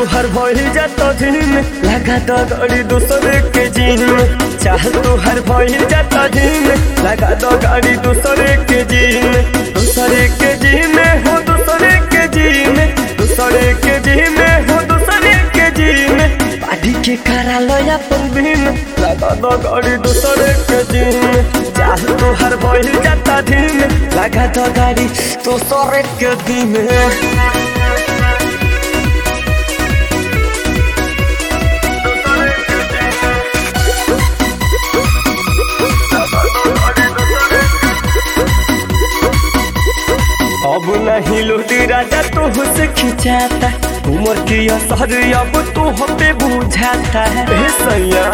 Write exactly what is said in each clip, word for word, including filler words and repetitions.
तुहर भइल जाता धीम लगा दो गाड़ी दूसरे के जीन में चाह तुहर भइल जाता धीम लगा दो गाड़ी दूसरे के जीन में दूसरे के जीन में हो दूसरे के जीन में दूसरे के जीन में हो दूसरे के जीन में पार्टी के करा लो अपन बीन लगा दो गाड़ी दूसरे के जीन में चाह तुहर भइल जाता धीम लगा दो गाड़ी दूसरे के जीन में। अब नहीं लूटी राजा तू से खिंचाता उम्र की असर अब तू हम पे बुझाता है सैया।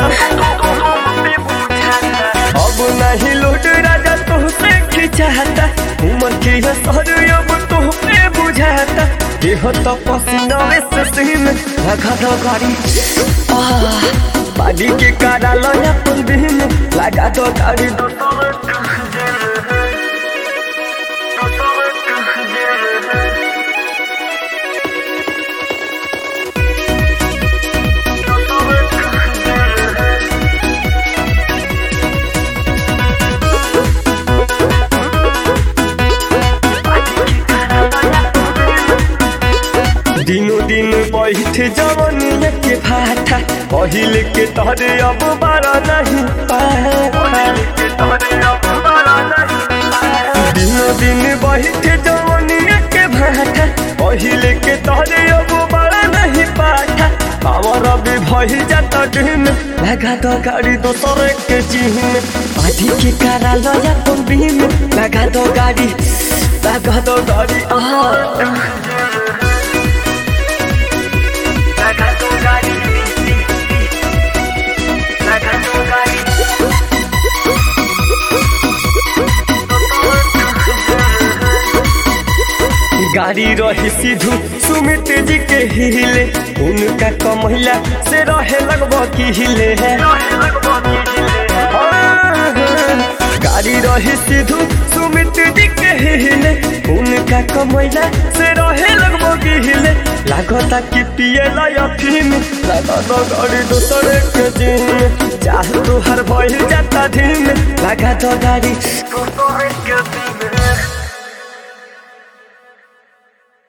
अब नहीं लूटी राजा तू से खिंचाता उम्र की असर अब तू पे बुझाता देह तो पसीना से सीन लगा दो गाड़ी पानी के कारा लया अपन दिन लगा दो गाड़ी दिनों दिन बैठ जवनिया के भाटा पहिले के तहरे अब बारा नहीं दिनों दिन बैठ जवनिया के भाटा पहिले के तहरे अब बारा नहीं पाठा पावर अभी भई जाता दिन लगा दो गाड़ी दोसरे के जीन पार्टी के करा लया तुम बीन लगा दो गाड़ी लगा दो गाड़ी गाड़ी रही सीधू सुमित जी के हिले उनका कमैला से रहे लगभग की हिले है गाड़ी रही सीधू सुमित जी के हिले उनका कमैला से रहे लगभग की हिले लागता कि पिए लाया फिन लगा दो गाड़ी दूसरे के जीन चाह तुहर भइल जाता धीम लगा दो गाड़ी दूसरे के